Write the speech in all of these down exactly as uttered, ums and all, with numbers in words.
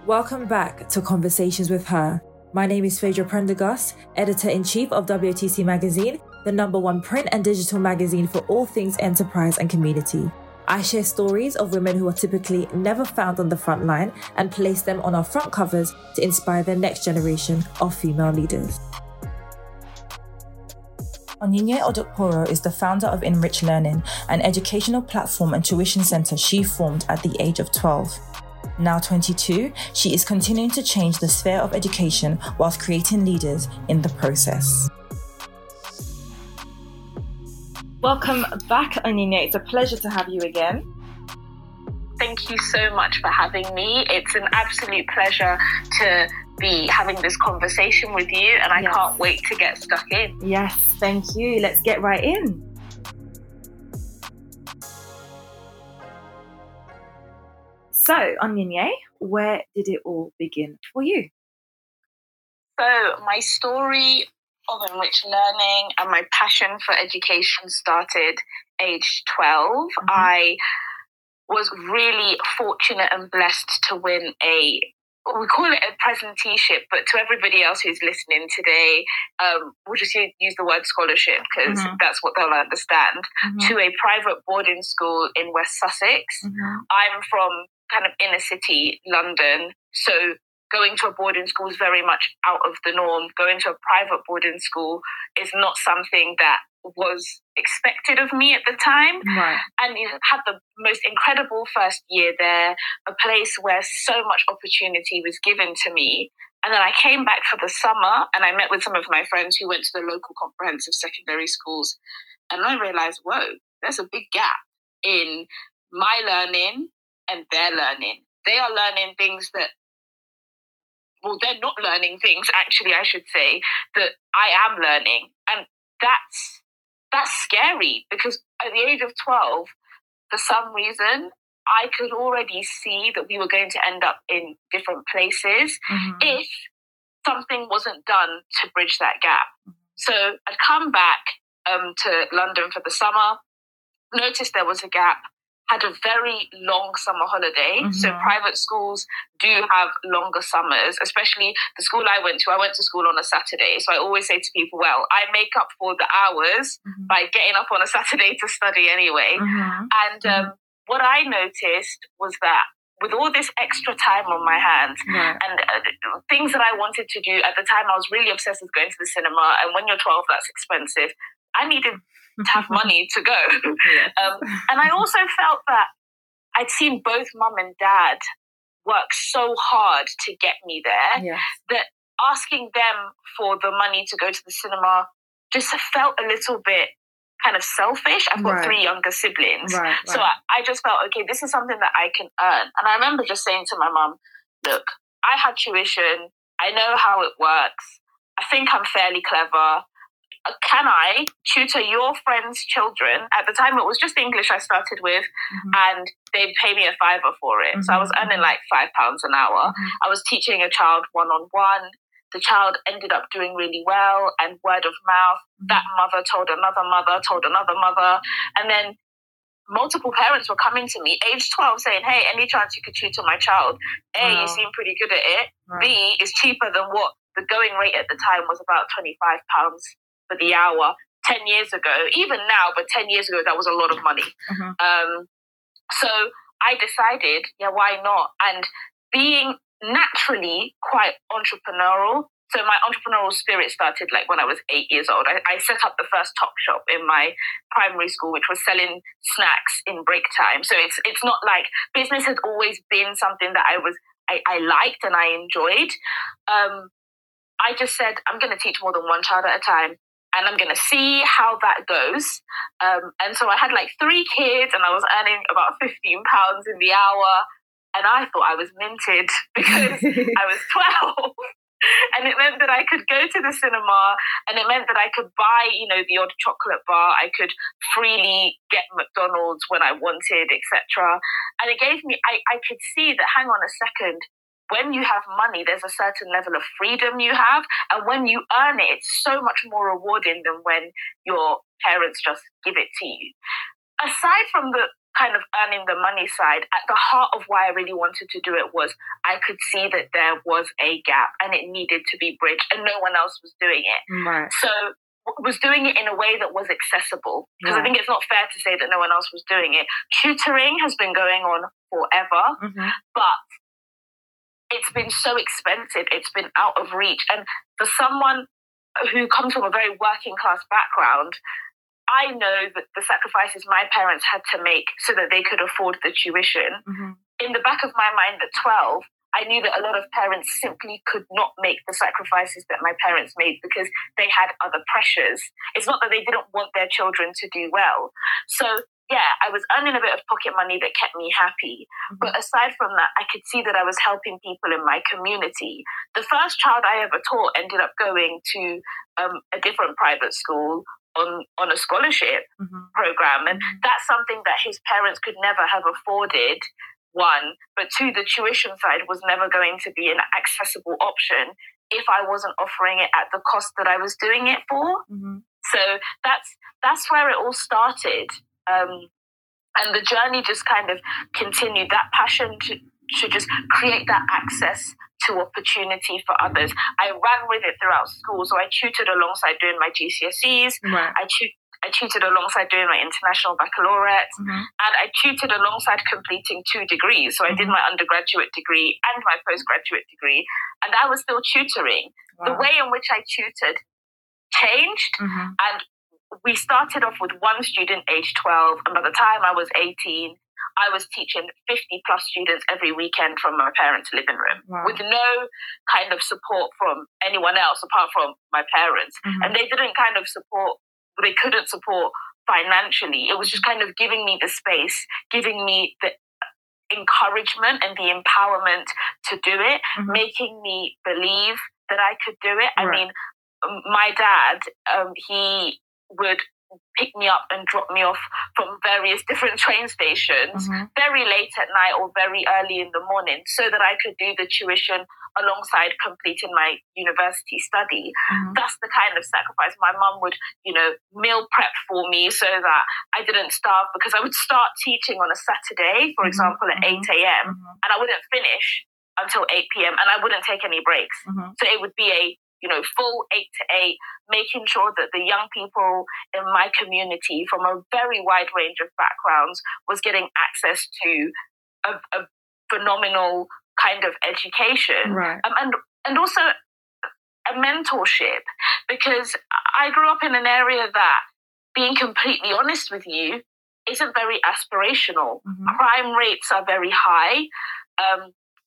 Welcome back to Conversations with Her. My name is Phaedra Prendergast, Editor-in-Chief of W O T C Magazine, the number one print and digital magazine for all things enterprise and community. I share stories of women who are typically never found on the front line and place them on our front covers to inspire the next generation of female leaders. Onyinye Odokporo is the founder of Enrich Learning, an educational platform and tuition center she formed at the age of twelve. Now twenty-two, she is continuing to change the sphere of education whilst creating leaders in the process. Welcome back, Onyinye. It's a pleasure to have you again. Thank you so much for having me. It's an absolute pleasure to be having this conversation with you, and I yes. can't wait to get stuck in. Yes, thank you. Let's get right in. So, Onyinye, where did it all begin for you? So, my story of Enrich Learning and my passion for education started age twelve. Mm-hmm. I was really fortunate and blessed to win a, we call it a presenteeship, but to everybody else who's listening today, um, we'll just use the word scholarship because mm-hmm. that's what they'll understand, mm-hmm. to a private boarding school in West Sussex. Mm-hmm. I'm from kind of inner city London, so going to a boarding school is very much out of the norm. Going to a private boarding school is not something that was expected of me at the time. Right. And you had the most incredible first year there, a place where so much opportunity was given to me. And then I came back for the summer and I met with some of my friends who went to the local comprehensive secondary schools. And I realized, whoa, there's a big gap in my learning and their learning. They are learning things that, well, they're not learning things, actually, I should say, that I am learning. And that's that's scary because at the age of twelve, for some reason, I could already see that we were going to end up in different places mm-hmm. if something wasn't done to bridge that gap. Mm-hmm. So I'd come back um, to London for the summer, noticed there was a gap, had a very long summer holiday. Mm-hmm. So private schools do have longer summers, especially the school I went to. I went to school on a Saturday. So I always say to people, well, I make up for the hours mm-hmm. by getting up on a Saturday to study anyway. Mm-hmm. And um, mm-hmm. what I noticed was that with all this extra time on my hands yeah. and uh, things that I wanted to do at the time, I was really obsessed with going to the cinema. And when you're twelve, that's expensive. I needed to have money to go. Yes. Um, and I also felt that I'd seen both mum and dad work so hard to get me there yes. that asking them for the money to go to the cinema just felt a little bit kind of selfish. I've got right. three younger siblings. Right, right. So I, I just felt, okay, this is something that I can earn. And I remember just saying to my mum, look, I had tuition. I know how it works. I think I'm fairly clever. Can I tutor your friends' children? At the time, it was just English I started with, mm-hmm. and they'd pay me a fiver for it. Mm-hmm. So I was earning like five pounds an hour. Mm-hmm. I was teaching a child one-on-one. The child ended up doing really well, and word of mouth, mm-hmm. that mother told another mother, told another mother. And then multiple parents were coming to me, age twelve, saying, hey, any chance you could tutor my child? A, wow. you seem pretty good at it. Right. B, is cheaper than what the going rate at the time was, about twenty-five pounds for the hour ten years ago, even now, but ten years ago, that was a lot of money. Uh-huh. Um, so I decided, yeah, why not? And being naturally quite entrepreneurial, so my entrepreneurial spirit started like when I was eight years old. I, I set up the first Top Shop in my primary school, which was selling snacks in break time. So it's it's not like business had always been something that I was I, I liked and I enjoyed. Um, I just said, I'm going to teach more than one child at a time. And I'm going to see how that goes. Um, and so I had like three kids and I was earning about fifteen pounds in the hour. And I thought I was minted because I was twelve. And it meant that I could go to the cinema, and it meant that I could buy, you know, the odd chocolate bar. I could freely get McDonald's when I wanted, et cetera. And it gave me, I, I could see that, hang on a second, when you have money, there's a certain level of freedom you have. And when you earn it, it's so much more rewarding than when your parents just give it to you. Aside from the kind of earning the money side, at the heart of why I really wanted to do it was I could see that there was a gap and it needed to be bridged and no one else was doing it. Right. So was doing it in a way that was accessible, because right. I think it's not fair to say that no one else was doing it. Tutoring has been going on forever, mm-hmm. but it's been so expensive. It's been out of reach. And for someone who comes from a very working class background, I know that the sacrifices my parents had to make so that they could afford the tuition. Mm-hmm. In the back of my mind at twelve, I knew that a lot of parents simply could not make the sacrifices that my parents made because they had other pressures. It's not that they didn't want their children to do well. So yeah, I was earning a bit of pocket money that kept me happy. Mm-hmm. But aside from that, I could see that I was helping people in my community. The first child I ever taught ended up going to um, a different private school on, on a scholarship mm-hmm. program. And mm-hmm. that's something that his parents could never have afforded, one. But two, the tuition side was never going to be an accessible option if I wasn't offering it at the cost that I was doing it for. Mm-hmm. So that's that's where it all started. Um, and the journey just kind of continued. That passion to, to just create that access to opportunity for others. I ran with it throughout school. So I tutored alongside doing my G C S Es. Right. I, tu- I tutored alongside doing my international baccalaureate. Mm-hmm. And I tutored alongside completing two degrees. So I mm-hmm. did my undergraduate degree and my postgraduate degree. And I was still tutoring. Wow. The way in which I tutored changed. Mm-hmm. And we started off with one student age twelve, and by the time I was eighteen, I was teaching fifty plus students every weekend from my parents' living room. Wow. With no kind of support from anyone else apart from my parents. Mm-hmm. And they didn't kind of support, they couldn't support financially. It was just kind of giving me the space, giving me the encouragement and the empowerment to do it, mm-hmm. making me believe that I could do it. Right. I mean, my dad, um, he would pick me up and drop me off from various different train stations mm-hmm. very late at night or very early in the morning so that I could do the tuition alongside completing my university study. Mm-hmm. That's the kind of sacrifice. My mum would, you know, meal prep for me so that I didn't starve, because I would start teaching on a Saturday, for mm-hmm. example, at mm-hmm. eight a.m. Mm-hmm. and I wouldn't finish until eight p.m. and I wouldn't take any breaks. Mm-hmm. So it would be a you know, full eight to eight, making sure that the young people in my community from a very wide range of backgrounds was getting access to a, a phenomenal kind of education. Right. Um, and, and also a mentorship, because I grew up in an area that, being completely honest with you, isn't very aspirational. Mm-hmm. Crime rates are very high. Um,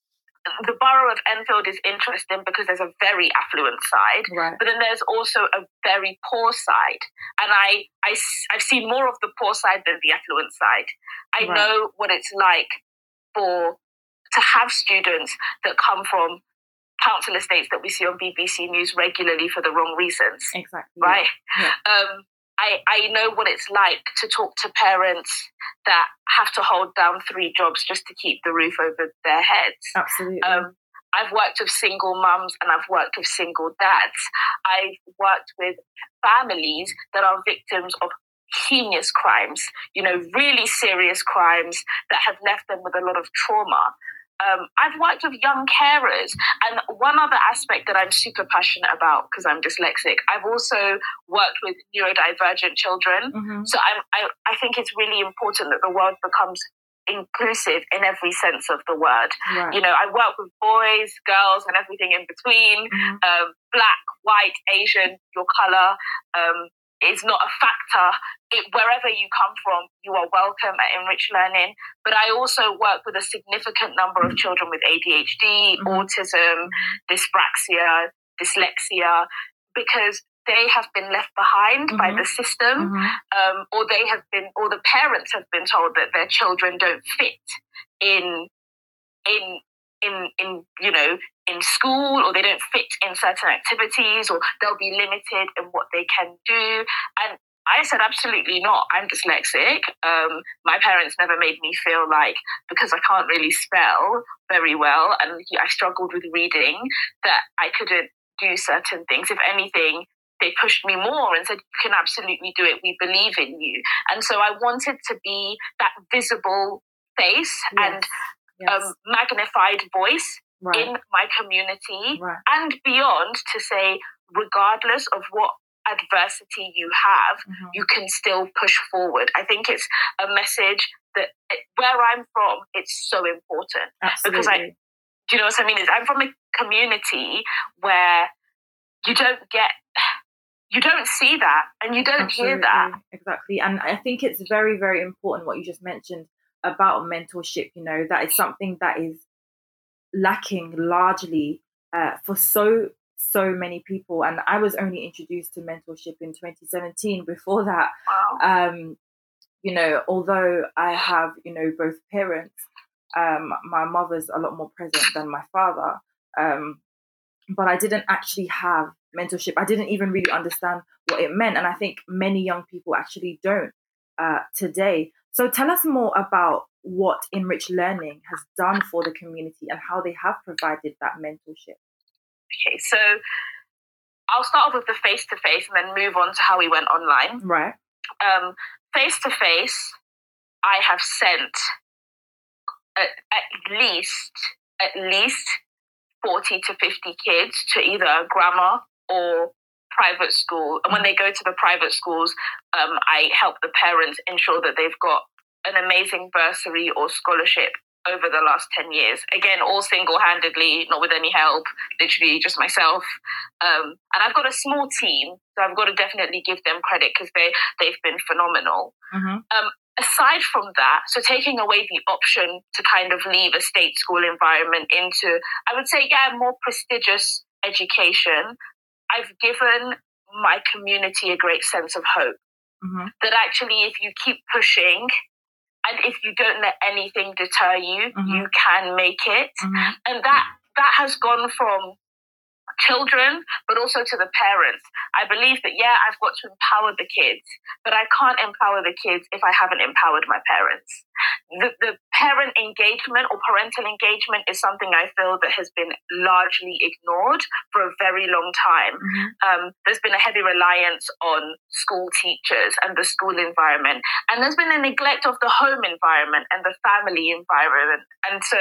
The borough of Enfield is interesting because there's a very affluent side, right. but then there's also a very poor side. And I, I, I've seen more of the poor side than the affluent side. I right. know what it's like for to have students that come from council estates that we see on B B C News regularly for the wrong reasons. Exactly. Right? Yeah. Um, I, I know what it's like to talk to parents that have to hold down three jobs just to keep the roof over their heads. Absolutely. Um, I've worked with single mums and I've worked with single dads. I've worked with families that are victims of heinous crimes, you know, really serious crimes that have left them with a lot of trauma. Um, I've worked with young carers. And one other aspect that I'm super passionate about, because I'm dyslexic, I've also worked with neurodivergent children. Mm-hmm. So I'm, I, I think it's really important that the world becomes inclusive in every sense of the word. Right. You know, I work with boys, girls, and everything in between. Mm-hmm. Um, black, white, Asian, your colour. Um, is not a factor. It, wherever you come from, you are welcome at Enrich Learning. But I also work with a significant number of children with A D H D, mm-hmm. autism, dyspraxia, dyslexia, because they have been left behind mm-hmm. by the system, mm-hmm. um, or they have been, or the parents have been told that their children don't fit in, in, in, in, you know, in school, or they don't fit in certain activities, or they'll be limited in what they can do. And I said, absolutely not. I'm dyslexic. Um, my parents never made me feel like, because I can't really spell very well and I struggled with reading, that I couldn't do certain things. If anything, they pushed me more and said, you can absolutely do it. We believe in you. And so I wanted to be that visible face yes. and yes. Um, magnified voice right. in my community right. and beyond, to say, regardless of what adversity you have, mm-hmm. you can still push forward. I think it's a message that where I'm from, it's so important. Absolutely. Because I, do you know what I mean? Is I'm from a community where you don't get, you don't see that and you don't Absolutely. Hear that. Exactly. And I think it's very, very important what you just mentioned about mentorship. You know, that is something that is lacking largely uh, for so, so many people. And I was only introduced to mentorship in twenty seventeen. Before that, wow. um, you know, although I have, you know, both parents, um, my mother's a lot more present than my father. Um, but I didn't actually have mentorship. I didn't even really understand what it meant. And I think many young people actually don't uh, today. So tell us more about what Enrich Learning has done for the community and how they have provided that mentorship. Okay, so I'll start off with the face-to-face and then move on to how we went online. Right. Um, face-to-face, I have sent at, at least, at least forty to fifty kids to either a grammar or private school. And when they go to the private schools, um, I help the parents ensure that they've got an amazing bursary or scholarship over the last ten years. Again, all single-handedly, not with any help, literally just myself. Um, and I've got a small team, so I've got to definitely give them credit because they, they've been phenomenal. Mm-hmm. Um, aside from that, so taking away the option to kind of leave a state school environment into, I would say, yeah, more prestigious education, I've given my community a great sense of hope. Mm-hmm. That actually, if you keep pushing, and if you don't let anything deter you, mm-hmm. you can make it. Mm-hmm. And that that has gone from children, but also to the parents. I believe that, yeah, I've got to empower the kids, but I can't empower the kids if I haven't empowered my parents. The, the parent engagement or parental engagement is something I feel that has been largely ignored for a very long time. Mm-hmm. Um, there's been a heavy reliance on school teachers and the school environment. And there's been a neglect of the home environment and the family environment. And so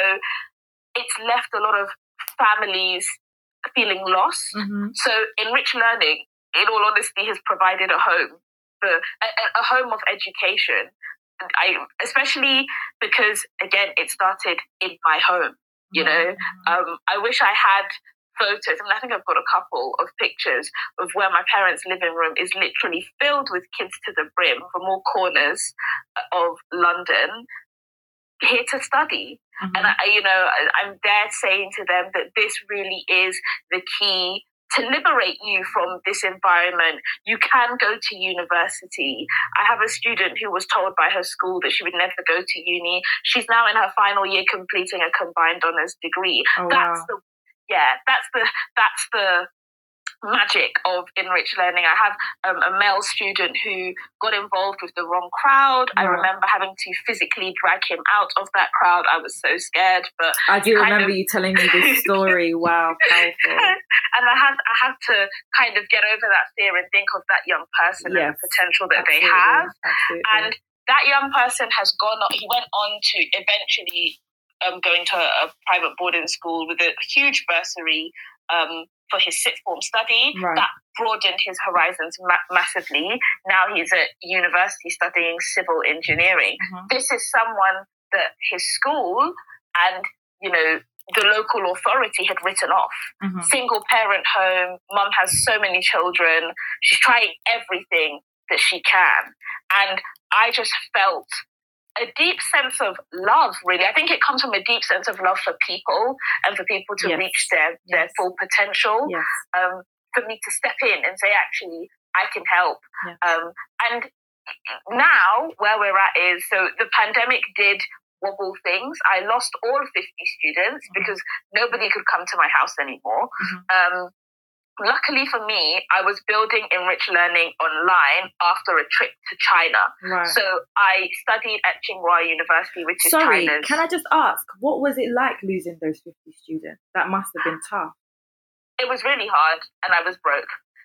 it's left a lot of families feeling lost. Mm-hmm. So Enrich Learning, in all honesty, has provided a home, for a, a home of education. I, especially because, again, it started in my home, you know. Mm-hmm. Um, I wish I had photos. I mean, I think I've got a couple of pictures of where my parents' living room is literally filled with kids to the brim from all corners of London, here to study. Mm-hmm. And I, you know, I, I'm there saying to them that this really is the key to liberate you from this environment. You can go to university. I have a student who was told by her school that she would never go to uni. She's now in her final year completing a combined honours degree. Oh, that's wow. the yeah, that's the that's the magic of Enrich Learning. I have um, a male student who got involved with the wrong crowd. Wow. I remember having to physically drag him out of that crowd. I was so scared, but I do remember of... you telling me this story. Wow, powerful. And I had I had to kind of get over that fear and think of that young person yes, and the potential that absolutely, they have. Absolutely. And that young person has gone on, he went on to eventually um, go into a, a private boarding school with a huge bursary um, for his sixth form study. Right. That broadened his horizons ma- massively. Now he's at university studying civil engineering. Mm-hmm. This is someone that his school and, you know, the local authority had written off. Mm-hmm. Single parent home, mum has so many children. She's trying everything that she can. And I just felt a deep sense of love, really. I think it comes from a deep sense of love for people and for people to yes. reach their, yes. their full potential. Yes. Um, for me to step in and say, actually, I can help. Yes. Um, and now where we're at is, so the pandemic did wobble things. I lost all fifty students mm-hmm. because nobody could come to my house anymore. Mm-hmm. Um, Luckily for me, I was building Enrich Learning online after a trip to China. Right. So I studied at Tsinghua University, which is Sorry, China's... can I just ask, what was it like losing those fifty students? That must have been tough. It was really hard, and I was broke.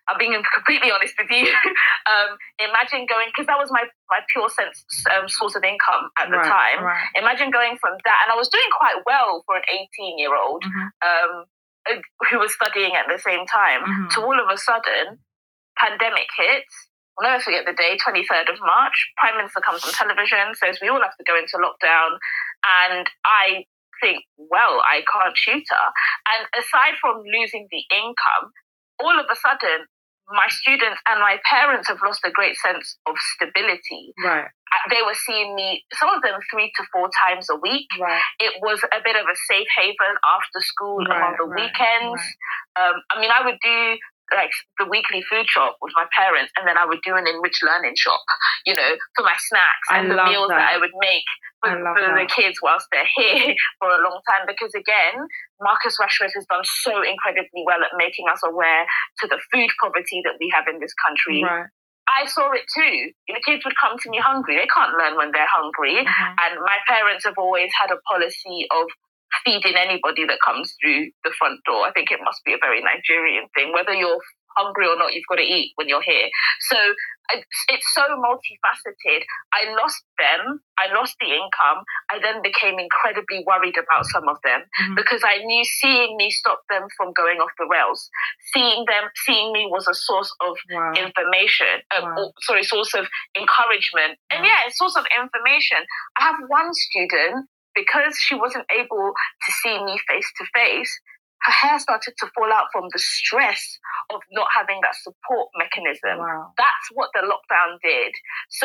I'm being completely honest with you. um, imagine going, because that was my, my pure sense um, source of income at the right, time. Right. Imagine going from that, and I was doing quite well for an eighteen-year-old mm-hmm. um, who was studying at the same time. Mm-hmm. To all of a sudden, pandemic hits. I'll never forget the day, twenty-third of March. Prime Minister comes on television, says we all have to go into lockdown, and I think, well, I can't tutor. And aside from losing the income, all of a sudden, my students and my parents have lost a great sense of stability. Right. They were seeing me, some of them three to four times a week. Right. It was a bit of a safe haven after school right, and on the right, weekends. Right. Um, I mean, I would do like the weekly food shop with my parents, and then I would do an enriched learning shop, you know, for my snacks and I the meals that. that I would make for, for the kids whilst they're here for a long time. Because again, Marcus Rashford has done so incredibly well at making us aware to the food poverty that we have in this country. Right. I saw it too. You know, kids would come to me hungry. They can't learn when they're hungry. Mm-hmm. And my parents have always had a policy of feeding anybody that comes through the front door. I think it must be a very Nigerian thing. Whether you're hungry or not, you've got to eat when you're here. So it's so multifaceted. I lost them. I lost the income. I then became incredibly worried about some of them mm-hmm. because I knew seeing me stop them from going off the rails. Seeing them, seeing me was a source of wow. information. Uh, wow. or, sorry, source of encouragement. Wow. And yeah, a source of information. I have one student, because she wasn't able to see me face to face, her hair started to fall out from the stress of not having that support mechanism. Wow. That's what the lockdown did. So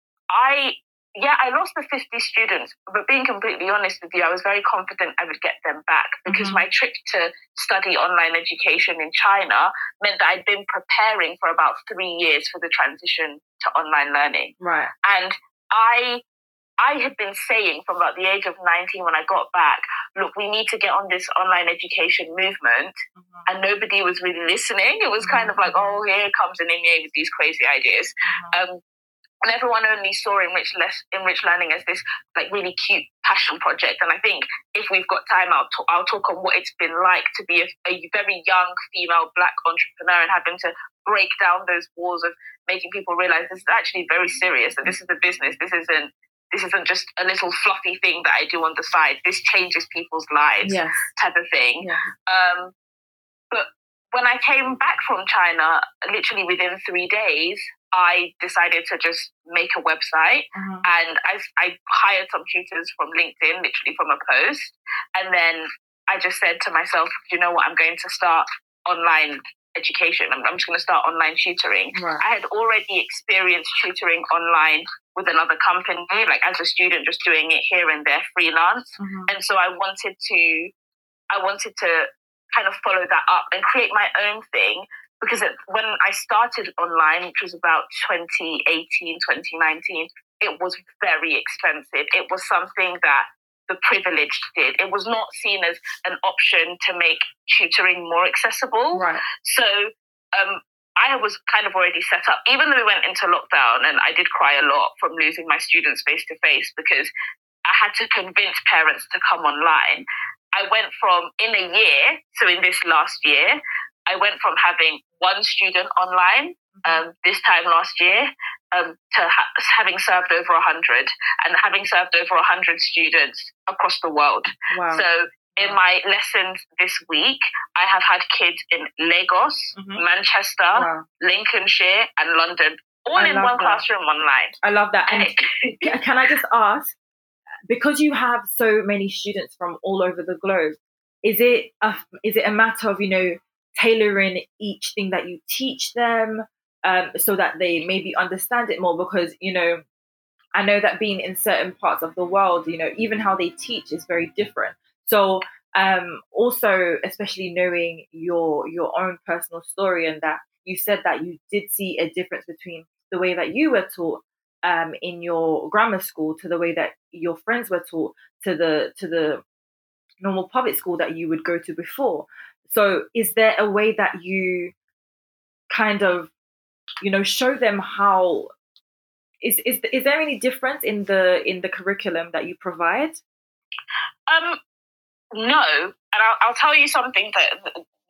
I, yeah, I lost the fifty students, but being completely honest with you, I was very confident I would get them back because mm-hmm. my trip to study online education in China meant that I'd been preparing for about three years for the transition to online learning. Right. And I... I had been saying from about the age of nineteen when I got back, look, we need to get on this online education movement. Mm-hmm. And nobody was really listening. It was mm-hmm. kind of like, oh, here comes an Inye with these crazy ideas. Mm-hmm. Um, and everyone only saw Enriched, Les- Enriched Learning as this like really cute passion project. And I think if we've got time, I'll, t- I'll talk on what it's been like to be a, a very young female Black entrepreneur and having to break down those walls of making people realize this is actually very serious and this is a business. This isn't This isn't just a little fluffy thing that I do on the side. This changes people's lives, yes. type of thing. Yeah. Um, but when I came back from China, literally within three days, I decided to just make a website. Mm-hmm. And I, I hired some tutors from LinkedIn, literally from a post. And then I just said to myself, you know what, I'm going to start online education. I'm, I'm just going to start online tutoring. Right. I had already experienced tutoring online with another company, like as a student, just doing it here and there, freelance. Mm-hmm. And so I wanted to, I wanted to kind of follow that up and create my own thing. Because it, when I started online, which was about twenty eighteen, twenty nineteen, it was very expensive. It was something that the privileged did. It was not seen as an option to make tutoring more accessible. Right. So um, I was kind of already set up, even though we went into lockdown, and I did cry a lot from losing my students face to face because I had to convince parents to come online. I went from, in a year, so in this last year, I went from having one student online um, this time last year um, to ha- having served over one hundred and having served over one hundred students across the world. Wow. So in my lessons this week, I have had kids in Lagos, mm-hmm. Manchester, wow. Lincolnshire and London, all I in one that. classroom online. I love that. And can I just ask, because you have so many students from all over the globe, is it a, is it a matter of, you know, tailoring each thing that you teach them um, so that they maybe understand it more? Because, you know, I know that being in certain parts of the world, you know, even how they teach is very different. So um, also, especially knowing your your own personal story and that you said that you did see a difference between the way that you were taught um, in your grammar school to the way that your friends were taught to the to the normal public school that you would go to before. So is there a way that you kind of, you know, show them how, is is is there any difference in the in the curriculum that you provide? Um, no. And I'll, I'll tell you something that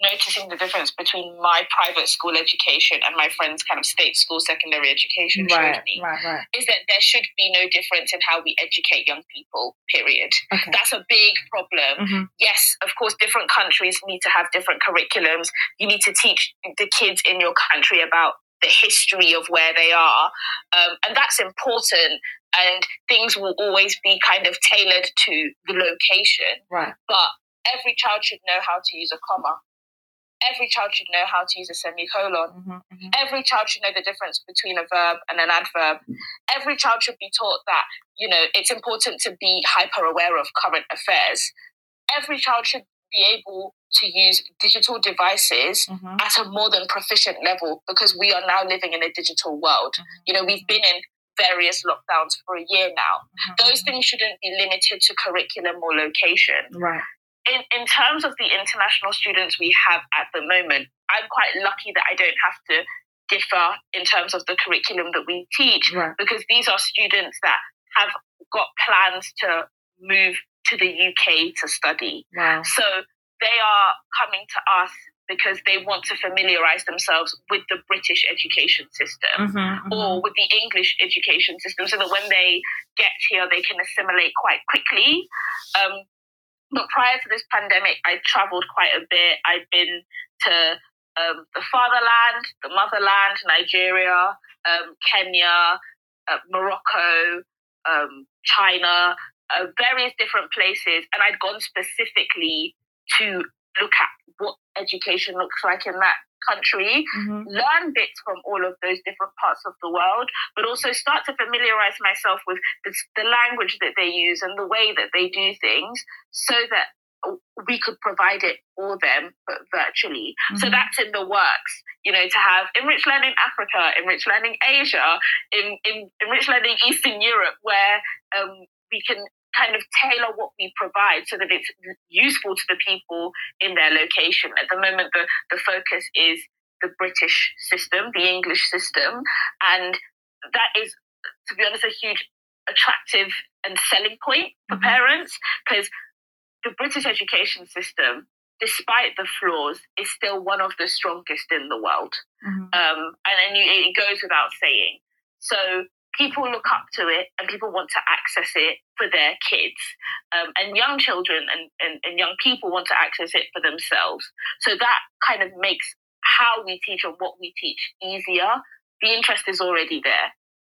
noticing the difference between my private school education and my friend's kind of state school secondary education right, showed me right, right. is that there should be no difference in how we educate young people, period. Okay. That's a big problem. Mm-hmm. Yes, of course, different countries need to have different curriculums. You need to teach the kids in your country about the history of where they are. Um, and that's important. And things will always be kind of tailored to the location. Right. But every child should know how to use a comma. Every child should know how to use a semicolon. Mm-hmm, mm-hmm. Every child should know the difference between a verb and an adverb. Every child should be taught that, you know, it's important to be hyper aware of current affairs. Every child should be able to use digital devices mm-hmm. at a more than proficient level, because we are now living in a digital world. Mm-hmm. You know, we've been in various lockdowns for a year now. Mm-hmm. Those things shouldn't be limited to curriculum or location. Right. In, in terms of the international students we have at the moment, I'm quite lucky that I don't have to differ in terms of the curriculum that we teach, right. because these are students that have got plans to move to the U K to study. Wow. So they are coming to us because they want to familiarise themselves with the British education system mm-hmm, mm-hmm. or with the English education system, so that when they get here, they can assimilate quite quickly. Um, But prior to this pandemic, I travelled quite a bit. I've been to um, the fatherland, the motherland, Nigeria, um, Kenya, uh, Morocco, um, China, uh, various different places. And I'd gone specifically to look at what education looks like in that country, mm-hmm. learn bits from all of those different parts of the world, but also start to familiarize myself with the, the language that they use and the way that they do things, so that we could provide it for them, but virtually. Mm-hmm. So that's in the works, you know, to have Enriched Learning Africa, Enriched Learning Asia, in, in Enriched Learning Eastern Europe, where um, we can kind of tailor what we provide so that it's useful to the people in their location. At the moment, the, the focus is the British system, the English system, and that is, to be honest, a huge attractive and selling point for mm-hmm. parents, because the British education system, despite the flaws, is still one of the strongest in the world. Mm-hmm. Um, and then you, it goes without saying. So people look up to it and people want to access it for their kids. Um, and young children and, and, and young people want to access it for themselves. So that kind of makes how we teach and what we teach easier. The interest is already there.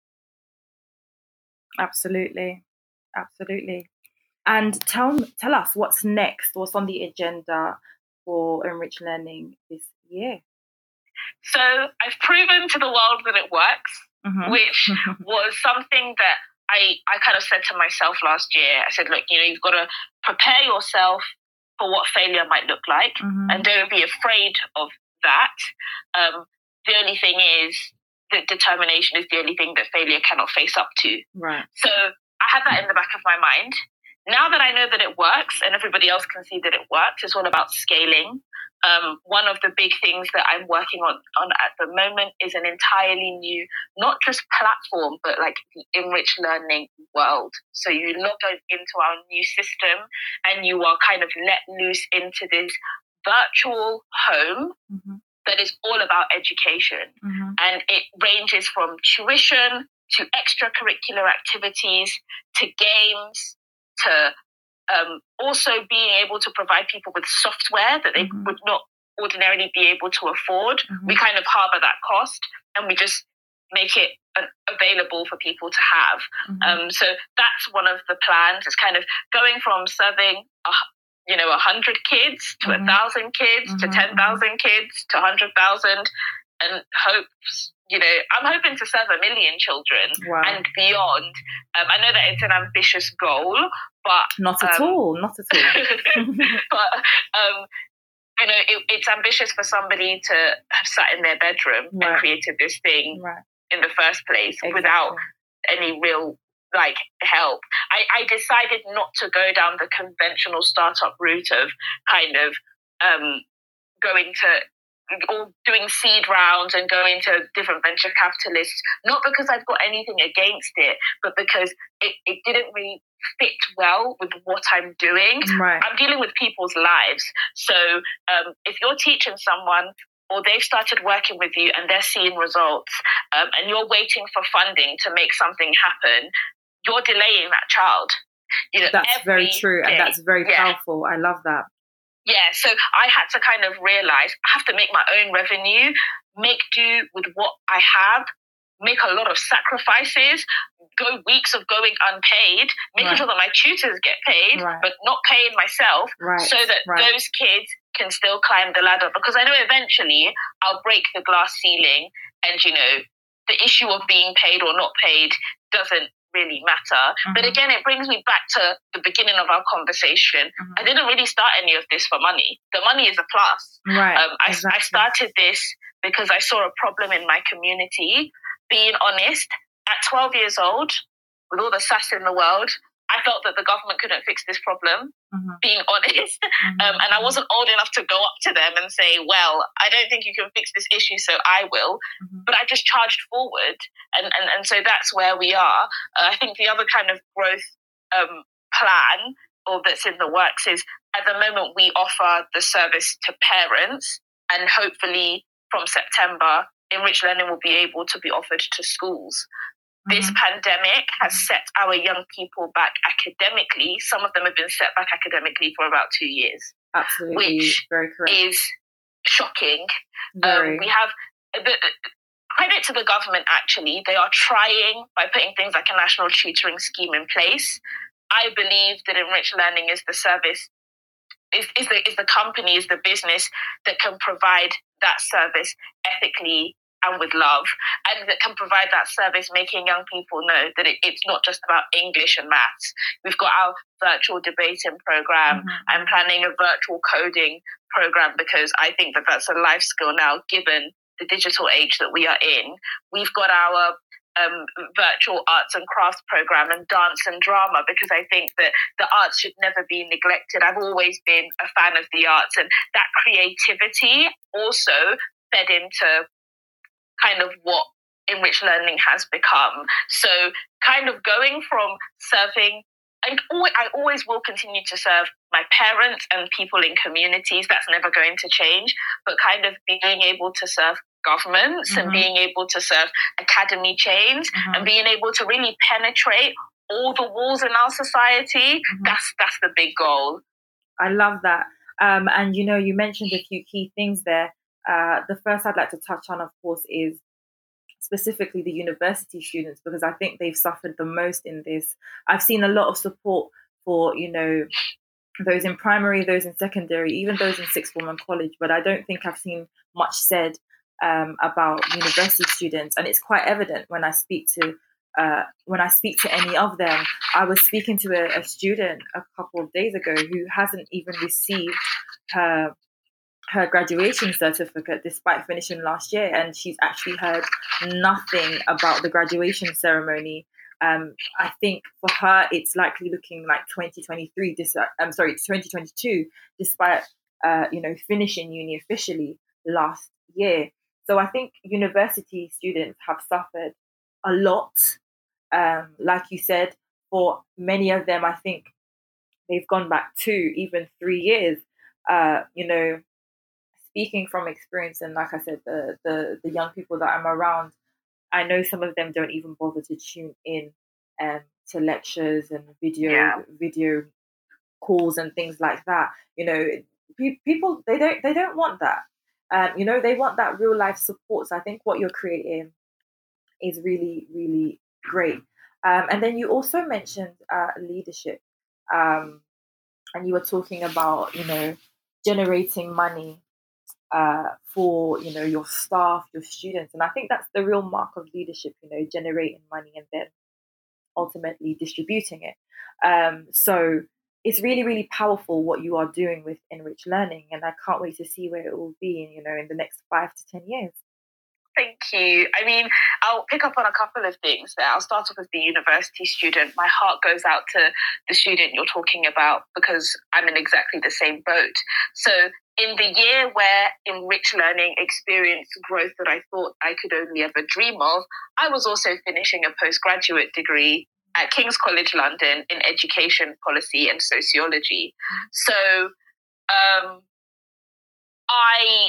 Absolutely. Absolutely. And tell tell us what's next, what's on the agenda for Enriched Learning this year? So I've proven to the world that it works, mm-hmm. which was something that I, I kind of said to myself last year. I said, look, you know, you've got to prepare yourself for what failure might look like, mm-hmm. and don't be afraid of that. Um, the only thing is that determination is the only thing that failure cannot face up to. Right. So I had that in the back of my mind. Now that I know that it works and everybody else can see that it works, it's all about scaling. Um, one of the big things that I'm working on, on at the moment is an entirely new, not just platform, but like the enriched learning world. So you log into our new system and you are kind of let loose into this virtual home mm-hmm. that is all about education. Mm-hmm. And it ranges from tuition to extracurricular activities to games, to um, also being able to provide people with software that they mm-hmm. would not ordinarily be able to afford. Mm-hmm. We kind of harbour that cost and we just make it uh, available for people to have. Mm-hmm. Um, so that's one of the plans. It's kind of going from serving, a, you know, one hundred kids to mm-hmm. one thousand kids mm-hmm. to ten thousand kids to one hundred thousand, and hopes, you know, I'm hoping to serve a million children wow. and beyond. Um, I know that it's an ambitious goal, but... Not at um, all, not at all. but, um, you know, it, it's ambitious for somebody to have sat in their bedroom right. and created this thing right. in the first place exactly. without any real, like, help. I, I decided not to go down the conventional startup route of kind of um, going to or doing seed rounds and going to different venture capitalists, not because I've got anything against it, but because it, it didn't really fit well with what I'm doing. Right. I'm dealing with people's lives. So um, if you're teaching someone or they've started working with you and they're seeing results um, and you're waiting for funding to make something happen, you're delaying that child. You know, that's very true. day. And that's very yeah. powerful. I love that. Yeah, so I had to kind of realize I have to make my own revenue, make do with what I have, make a lot of sacrifices, go weeks of going unpaid, making right. sure that my tutors get paid, right. but not paying myself right. so that right. those kids can still climb the ladder. Because I know eventually I'll break the glass ceiling and, you know, the issue of being paid or not paid doesn't really matter. Mm-hmm. But again, it brings me back to the beginning of our conversation. Mm-hmm. I didn't really start any of this for money. The money is a plus. Right. Um, I, exactly. I started this because I saw a problem in my community. Being honest, at twelve years old, with all the sass in the world, I felt that the government couldn't fix this problem, mm-hmm. being honest. Mm-hmm. Um, and I wasn't old enough to go up to them and say, well, I don't think you can fix this issue, so I will. Mm-hmm. But I just charged forward. And, and, and so that's where we are. Uh, I think the other kind of growth um, plan or that's in the works is at the moment we offer the service to parents, and hopefully from September, Enriched Learning will be able to be offered to schools. This mm-hmm. pandemic has set our young people back academically. Some of them have been set back academically for about two years. Absolutely. Which very correct. is shocking. Very. Um, we have the credit to the government, actually. They are trying by putting things like a national tutoring scheme in place. I believe that Enriched Learning is the service, is, is, the, is the company, is the business that can provide that service ethically and with love, and that can provide that service making young people know that it, it's not just about English and maths. We've got our virtual debating program. Mm-hmm. I'm planning a virtual coding program because I think that that's a life skill now, given the digital age that we are in. We've got our um, virtual arts and crafts program and dance and drama, because I think that the arts should never be neglected. I've always been a fan of the arts, and that creativity also fed into kind of what Enriched Learning has become. So kind of going from serving, and I always will continue to serve my parents and people in communities. That's never going to change. But kind of being able to serve governments mm-hmm. and being able to serve academy chains mm-hmm. and being able to really penetrate all the walls in our society, mm-hmm. that's that's the big goal. I love that. Um, and, you know, you mentioned a few key things there. Uh, the first I'd like to touch on, of course, is specifically the university students, because I think they've suffered the most in this. I've seen a lot of support for, you know, those in primary, those in secondary, even those in sixth form and college, but I don't think I've seen much said um, about university students. And it's quite evident when I speak to uh, when I speak to any of them. I was speaking to a, a student a couple of days ago who hasn't even received her her graduation certificate despite finishing last year, and she's actually heard nothing about the graduation ceremony. Um, I think for her, it's likely looking like twenty twenty-three. Dis- I'm sorry, twenty twenty-two, despite uh, you know finishing uni officially last year. So I think university students have suffered a lot. Um, like you said, for many of them, I think they've gone back two, even three years. Uh, you know. Speaking from experience, and like I said, the, the the young people that I'm around, I know some of them don't even bother to tune in um, to lectures and video yeah. video calls and things like that. You know, pe- people they don't they don't want that. Um, you know, they want that real life support. So I think what you're creating is really really great. Um, and then you also mentioned uh, leadership, um, and you were talking about you know generating money. Uh, for you know your staff, your students, and I think that's the real mark of leadership. You know, generating money and then ultimately distributing it. Um, so it's really, really powerful what you are doing with Enriched Learning, and I can't wait to see where it will be. In, you know, in the next five to ten years. Thank you. I mean, I'll pick up on a couple of things there. I'll start off with the university student. My heart goes out to the student you're talking about because I'm in exactly the same boat. So in the year where enriched learning experienced growth that I thought I could only ever dream of, I was also finishing a postgraduate degree at King's College London in education policy and sociology. So um, I,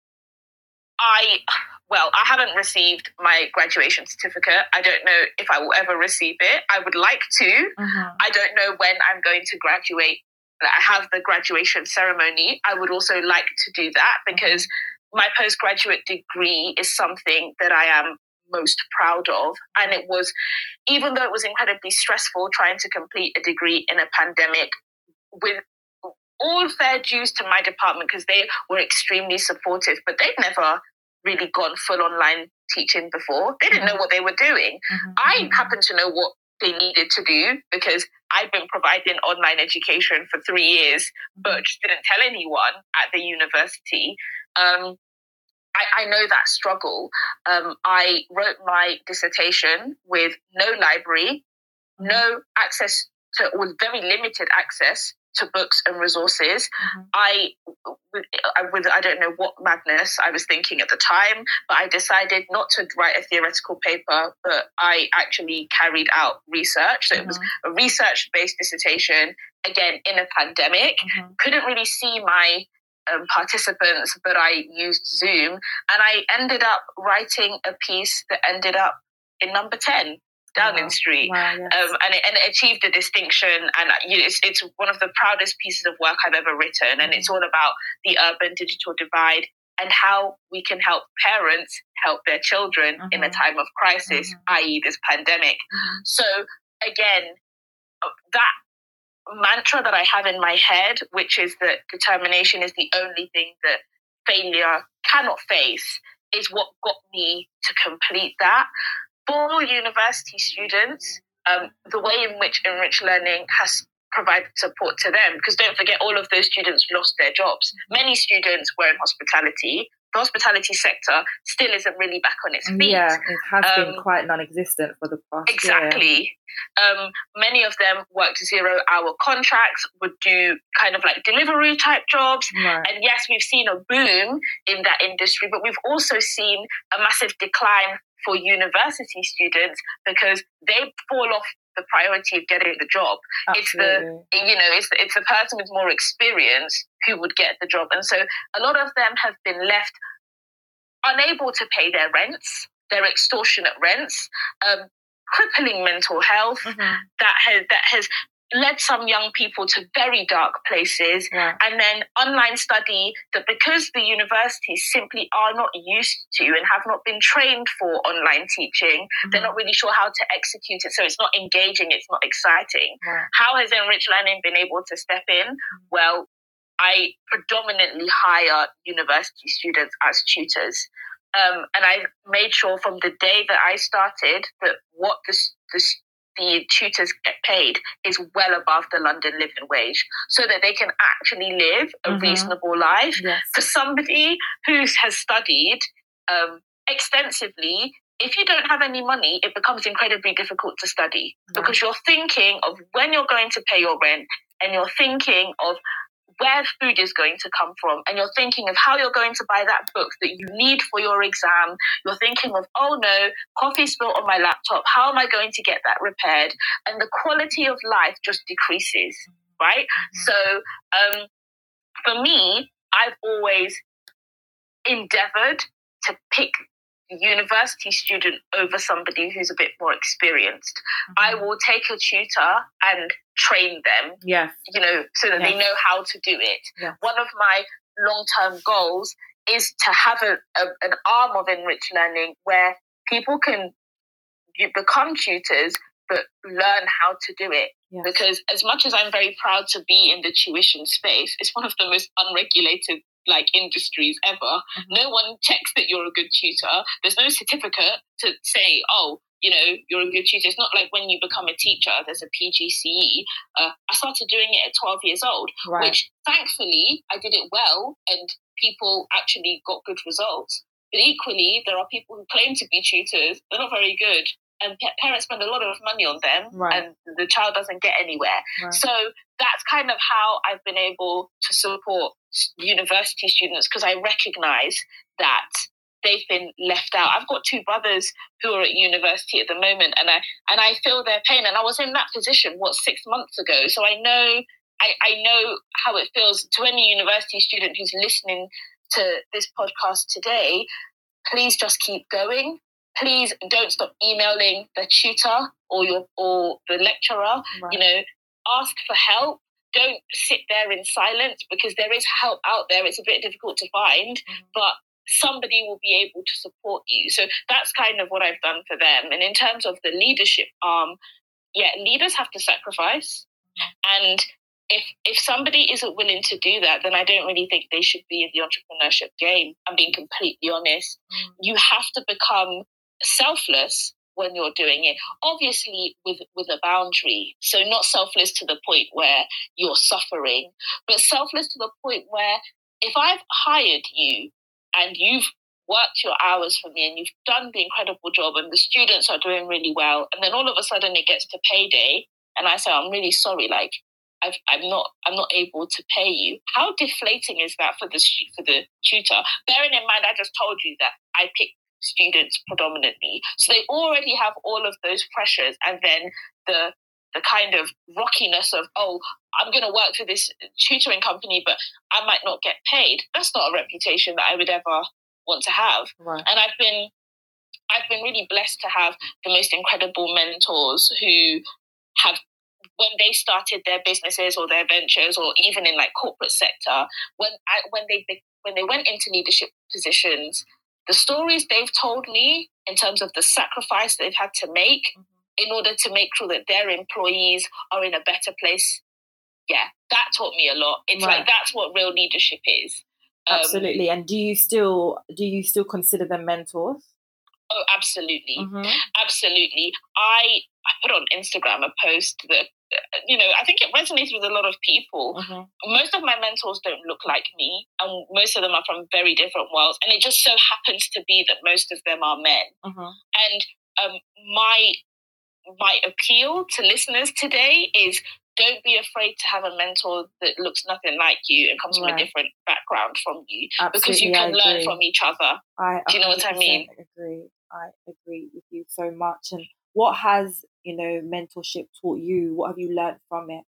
I, well, I haven't received my graduation certificate. I don't know if I will ever receive it. I would like to. Uh-huh. I don't know when I'm going to graduate. I have the graduation ceremony. I would also like to do that because my postgraduate degree is something that I am most proud of. And it was, even though it was incredibly stressful trying to complete a degree in a pandemic, with all fair dues to my department because they were extremely supportive, but they'd never really gone full online teaching before. They didn't know what they were doing. Mm-hmm. I happen to know what they needed to do because I've been providing online education for three years, but just didn't tell anyone at the university. Um, I, I know that struggle. Um, I wrote my dissertation with no library, no access to, or very limited access to books and resources. Mm-hmm. I, I, with, I don't know what madness I was thinking at the time, but I decided not to write a theoretical paper, but I actually carried out research. So mm-hmm. it was a research-based dissertation, again, in a pandemic. Mm-hmm. Couldn't really see my um, participants, but I used Zoom. And I ended up writing a piece that ended up in number ten. Downing wow. Street, wow, yes. um, and, it, and it achieved a distinction, and you know, it's, it's one of the proudest pieces of work I've ever written, and mm-hmm. it's all about the urban digital divide and how we can help parents help their children mm-hmm. in a time of crisis, mm-hmm. that is this pandemic. Mm-hmm. So again, that mantra that I have in my head, which is that determination is the only thing that failure cannot face, is what got me to complete that. For university students, um, the way in which enriched learning has provided support to them, because don't forget, all of those students lost their jobs. Many students were in hospitality. The hospitality sector still isn't really back on its feet. Yeah, it has um, been quite non-existent for the past exactly. year. Um, many of them worked zero-hour contracts, would do kind of like delivery-type jobs. Right. And yes, we've seen a boom in that industry, but we've also seen a massive decline for university students because they fall off the priority of getting the job. Absolutely. It's the, you know, it's, it's the person with more experience who would get the job. And so a lot of them have been left unable to pay their rents, their extortionate rents, um, crippling mental health mm-hmm. that has, that has led some young people to very dark places, yeah. and then online study that because the universities simply are not used to and have not been trained for online teaching, mm-hmm. they're not really sure how to execute it, so it's not engaging, it's not exciting. Yeah. How has enriched learning been able to step in? Mm-hmm. Well, I predominantly hire university students as tutors. Um, and I made sure from the day that I started that what the, the the tutors get paid is well above the London living wage so that they can actually live a mm-hmm. reasonable life. Yes. For somebody who has studied um, extensively, if you don't have any money, it becomes incredibly difficult to study mm-hmm. because you're thinking of when you're going to pay your rent and you're thinking of where food is going to come from, and you're thinking of how you're going to buy that book that you need for your exam. You're thinking of, oh no, coffee spilled on my laptop. How am I going to get that repaired? And the quality of life just decreases, right? Mm-hmm. So um, for me, I've always endeavored to pick the university student over somebody who's a bit more experienced. Mm-hmm. I will take a tutor and train them, yes. you know, so that yes. they know how to do it. Yes. One of my long-term goals is to have a, a an arm of enriched learning where people can become tutors but learn how to do it. Yes. Because as much as I'm very proud to be in the tuition space, it's one of the most unregulated like industries ever. Mm-hmm. No one checks that you're a good tutor. There's no certificate to say, oh, you know, you're a good tutor. It's not like when you become a teacher, there's a P G C E. Uh, I started doing it at twelve years old, right. which thankfully I did it well and people actually got good results. But equally, there are people who claim to be tutors. They're not very good. And parents spend a lot of money on them, right. and the child doesn't get anywhere. Right. So that's kind of how I've been able to support university students, because I recognise that they've been left out. I've got two brothers who are at university at the moment, and I and I feel their pain. And I was in that position, what, six months ago. So I know I, I know how it feels. To any university student who's listening to this podcast today, please just keep going. Please don't stop emailing the tutor or your or the lecturer. Right. You know, ask for help. Don't sit there in silence, because there is help out there. It's a bit difficult to find, mm-hmm. but somebody will be able to support you. So that's kind of what I've done for them. And in terms of the leadership arm, um, yeah, leaders have to sacrifice. Mm-hmm. And if if somebody isn't willing to do that, then I don't really think they should be in the entrepreneurship game. I'm being completely honest. Mm-hmm. You have to become selfless when you're doing it, obviously with with a boundary. So not selfless to the point where you're suffering, but selfless to the point where if I've hired you and you've worked your hours for me and you've done the incredible job and the students are doing really well, and then all of a sudden it gets to payday and I say, I'm really sorry, like I've, I'm not I'm not able to pay you. How deflating is that for the for the tutor? Bearing in mind, I just told you that I picked students predominantly, so they already have all of those pressures, and then the the kind of rockiness of, oh, I'm going to work for this tutoring company, but I might not get paid. That's not a reputation that I would ever want to have. Right. And I've been I've been really blessed to have the most incredible mentors who have, when they started their businesses or their ventures, or even in like corporate sector, when I, when they when they went into leadership positions, the stories they've told me in terms of the sacrifice they've had to make mm-hmm. in order to make sure that their employees are in a better place, yeah, that taught me a lot. It's right. like that's what real leadership is. Um, absolutely. And do you still do you still consider them mentors? Oh, absolutely, mm-hmm. absolutely. I I put on Instagram a post that, you know, I think it resonates with a lot of people. Mm-hmm. Most of my mentors don't look like me, and most of them are from very different worlds. And it just so happens to be that most of them are men. Mm-hmm. And um, my my appeal to listeners today is, don't be afraid to have a mentor that looks nothing like you and comes right. from a different background from you. Absolutely, because you can learn from each other. I Do you know what I mean? Agree. I agree with you so much. And what has, you know, mentorship taught you? What have you learned from it?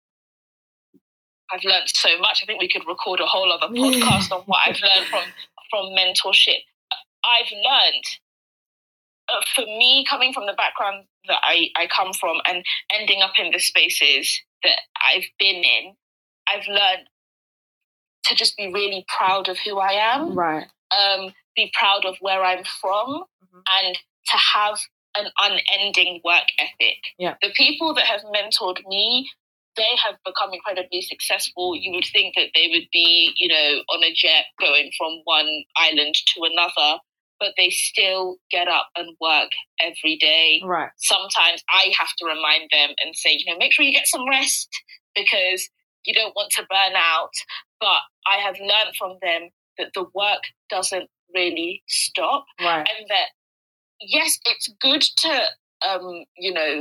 I've learned so much. I think we could record a whole other podcast on what I've learned from, from mentorship. I've learned, uh, for me, coming from the background that I, I come from and ending up in the spaces that I've been in, I've learned to just be really proud of who I am. Right. Um, be proud of where I'm from, mm-hmm. and to have an unending work ethic. Yeah. The people that have mentored me, they have become incredibly successful. You would think that they would be, you know, on a jet going from one island to another, but they still get up and work every day. Right. Sometimes I have to remind them and say, you know, make sure you get some rest because you don't want to burn out. But I have learned from them that the work doesn't really stop. Right. And that, yes, it's good to, um, you know,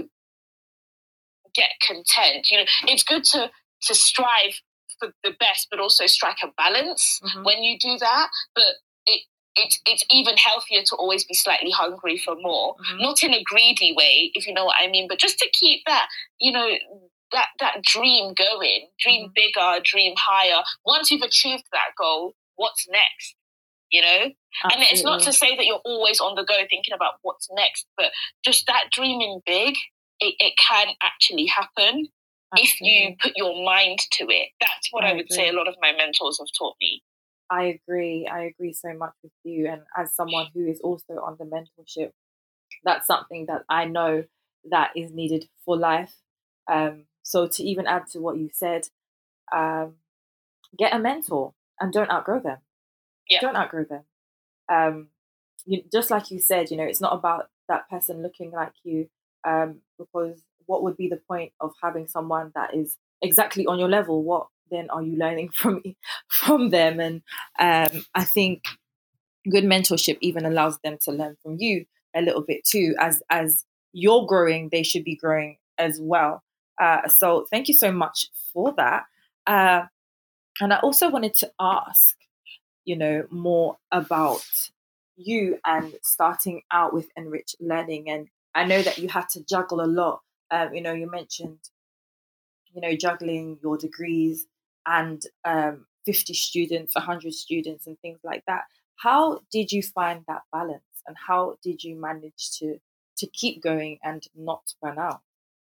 get content. You know, it's good to, to strive for the best, but also strike a balance mm-hmm. when you do that. But it, It's it's even healthier to always be slightly hungry for more, mm-hmm. not in a greedy way, if you know what I mean, but just to keep that, you know, that that dream going, dream mm-hmm. bigger, dream higher. Once you've achieved that goal, what's next? You know, Absolutely. And it's not to say that you're always on the go thinking about what's next, but just that dreaming big, it, it can actually happen Absolutely. If you put your mind to it. That's what I, I would agree. say a lot of my mentors have taught me. I agree. I agree so much with you. And as someone who is also under mentorship, that's something that I know that is needed for life. Um, so to even add to what you said, um, get a mentor and don't outgrow them. Yeah. Don't outgrow them. Um, you, just like you said, you know, it's not about that person looking like you, um, because what would be the point of having someone that is exactly on your level? What then are you learning from from them? And um, I think good mentorship even allows them to learn from you a little bit too. As as you're growing, they should be growing as well. Uh, so thank you so much for that. Uh, and I also wanted to ask, you know, more about you and starting out with Enrich Learning. And I know that you had to juggle a lot. Um, you know, you mentioned, you know, juggling your degrees and um, fifty students, one hundred students and things like that. How did you find that balance, and how did you manage to to keep going and not burn out?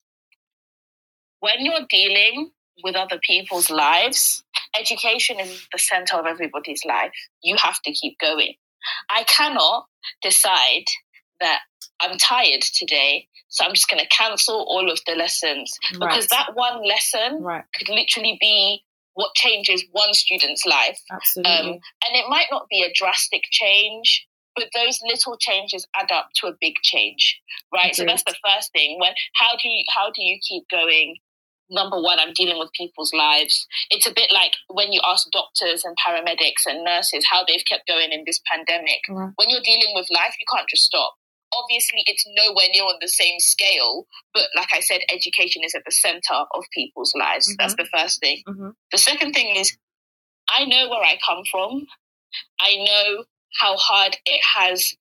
When you're dealing with other people's lives, education is the center of everybody's life. You have to keep going. I cannot decide that I'm tired today, so I'm just going to cancel all of the lessons. Right. Because that one lesson right. could literally be what changes one student's life. Absolutely. Um, and it might not be a drastic change, but those little changes add up to a big change, right? Agreed. So that's the first thing. When how do you how do you keep going? Number one, I'm dealing with people's lives. It's a bit like when you ask doctors and paramedics and nurses how they've kept going in this pandemic. Right. When you're dealing with life, you can't just stop. Obviously, it's nowhere near on the same scale, but like I said, education is at the center of people's lives. Mm-hmm. That's the first thing. Mm-hmm. The second thing is, I know where I come from. I know how hard it has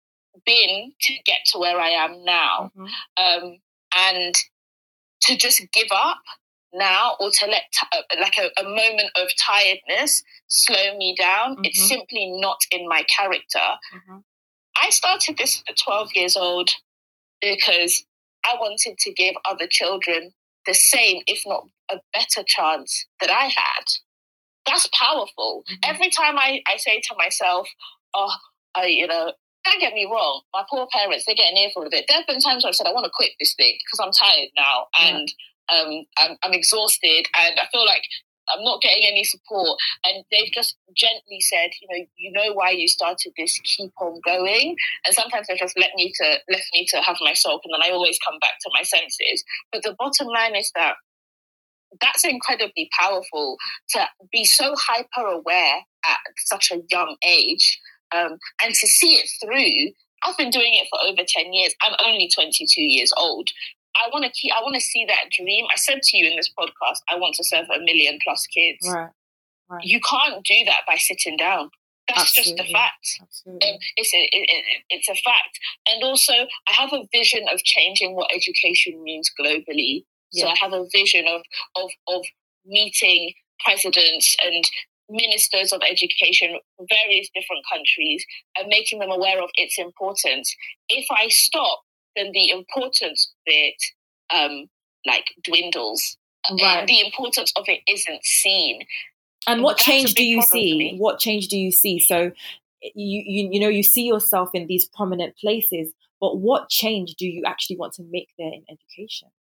been to get to where I am now. Mm-hmm. Um, and to just give up now, or to let t- like a, a moment of tiredness slow me down, mm-hmm. it's simply not in my character. Mm-hmm. I started this at twelve years old because I wanted to give other children the same, if not a better chance that I had. That's powerful. Mm-hmm. Every time I, I say to myself, oh, I, you know, don't get me wrong, my poor parents, they get an earful of it. There have been times where I've said, I want to quit this thing because I'm tired now and yeah. um, I'm, I'm exhausted and I feel like I'm not getting any support. And they've just gently said, you know, you know why you started this, keep on going. And sometimes they've just let me to, left me to have my soul, and then I always come back to my senses. But the bottom line is that that's incredibly powerful to be so hyper aware at such a young age. Um, and to see it through. I've been doing it for over ten years. I'm only twenty-two years old. I want to keep, I want to see that dream. I said to you in this podcast, I want to serve a million plus kids. Right. Right. You can't do that by sitting down. That's Absolutely. just a fact. Absolutely. Um, it's, a, it, it, it's a fact. And also, I have a vision of changing what education means globally. Yeah. So I have a vision of, of, of meeting presidents and ministers of education from various different countries and making them aware of its importance. If I stop, then the importance of it um, like dwindles. Right. The importance of it isn't seen. And what change do you see? What change do you see? So you, you you know, you see yourself in these prominent places, but what change do you actually want to make there in education?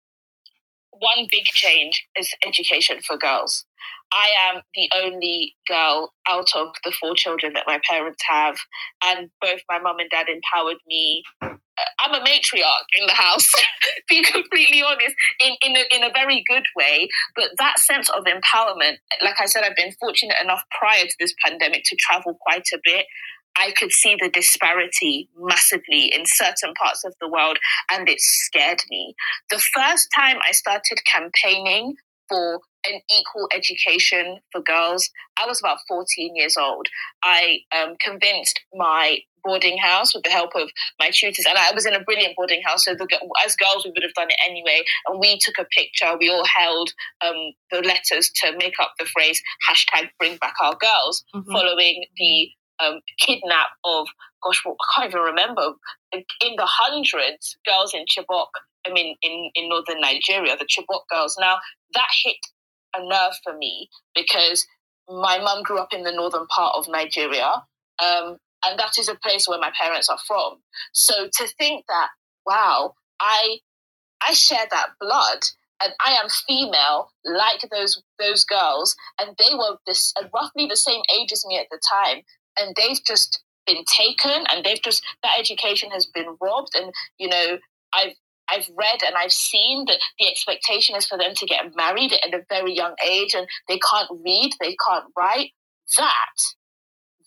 One big change is education for girls. I am the only girl out of the four children that my parents have, and both my mum and dad empowered me. I'm a matriarch in the house, being completely honest, in, in, a, in a very good way. But that sense of empowerment, like I said, I've been fortunate enough prior to this pandemic to travel quite a bit. I could see the disparity massively in certain parts of the world, and it scared me. The first time I started campaigning for an equal education for girls, I was about fourteen years old. I um, convinced my boarding house with the help of my tutors, and I was in a brilliant boarding house, so the, as girls we would have done it anyway, and we took a picture, we all held um, the letters to make up the phrase hashtag bring back our girls, mm-hmm. following the um, kidnap of, gosh, well, I can't even remember, in the hundreds, girls in Chibok, I mean, in, in northern Nigeria, the Chibok girls. Now, that hit a nerve for me because my mum grew up in the northern part of Nigeria, um, and that is a place where my parents are from. So to think that, wow, I I share that blood and I am female like those those girls, and they were this roughly the same age as me at the time, and they've just been taken, and they've just, that education has been robbed. And you know, I've I've read and I've seen that the expectation is for them to get married at a very young age, and they can't read, they can't write. That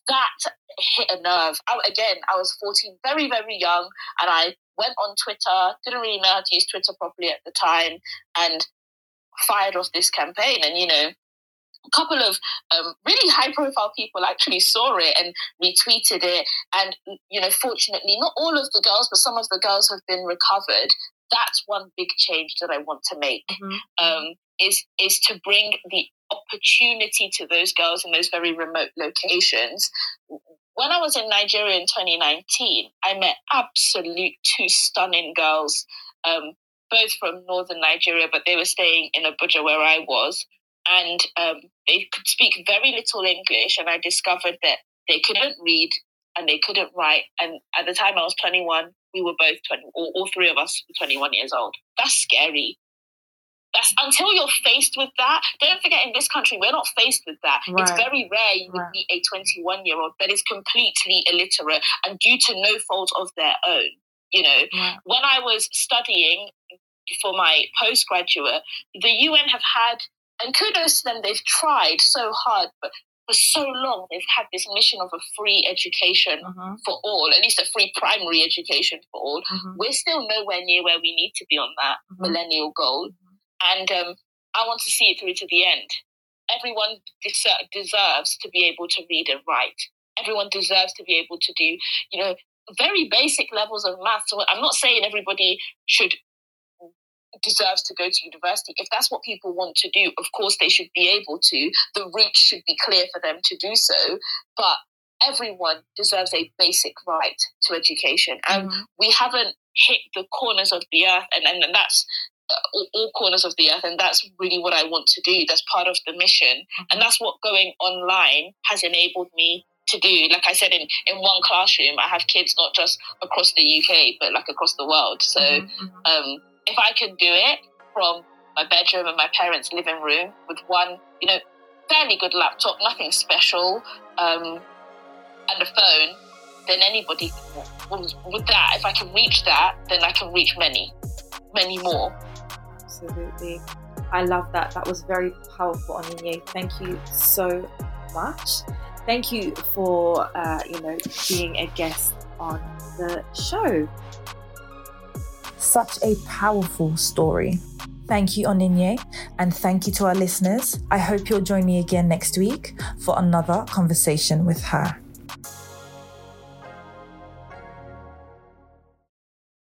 that hit a nerve. I, again, I was fourteen, very, very young, and I went on Twitter, didn't really know how to use Twitter properly at the time, and fired off this campaign. And, you know, a couple of um, really high-profile people actually saw it and retweeted it. And, you know, fortunately, not all of the girls, but some of the girls have been recovered. That's one big change that I want to make, mm-hmm. um, is is to bring the opportunity to those girls in those very remote locations. When I was in Nigeria in twenty nineteen, I met absolute two stunning girls, um, both from northern Nigeria, but they were staying in Abuja where I was. And um, they could speak very little English, and I discovered that they couldn't read and they couldn't write. And at the time I was twenty-one, we were both twenty, all, all three of us were twenty-one years old. That's scary. That's until you're faced with that. Don't forget, in this country, we're not faced with that. Right. It's very rare you would right. meet a twenty-one-year-old that is completely illiterate and due to no fault of their own. You know, right. when I was studying for my postgraduate, the U N have had, and kudos to them, they've tried so hard, but for so long, they've had this mission of a free education uh-huh. for all, at least a free primary education for all. Uh-huh. We're still nowhere near where we need to be on that uh-huh. millennial goal. Uh-huh. And um, I want to see it through to the end. Everyone des- deserves to be able to read and write. Everyone deserves to be able to do, you know, very basic levels of math. So I'm not saying everybody should deserves to go to university. If that's what people want to do, of course they should be able to. The route should be clear for them to do so. But everyone deserves a basic right to education. And mm-hmm. we haven't hit the corners of the earth, and, and, and that's uh, all, all corners of the earth, and that's really what I want to do. That's part of the mission. Mm-hmm. And that's what going online has enabled me to do. Like I said, in, in one classroom, I have kids not just across the U K, but like across the world. So mm-hmm. um if I can do it from my bedroom and my parents' living room with one, you know, fairly good laptop, nothing special, um, and a phone, then anybody, with that, if I can reach that, then I can reach many, many more. Absolutely. I love that. That was very powerful, Onyinye. Thank you so much. Thank you for, uh, you know, being a guest on the show. Such a powerful story. Thank you, Onyinye, and thank you to our listeners. I hope you'll join me again next week for another conversation with her.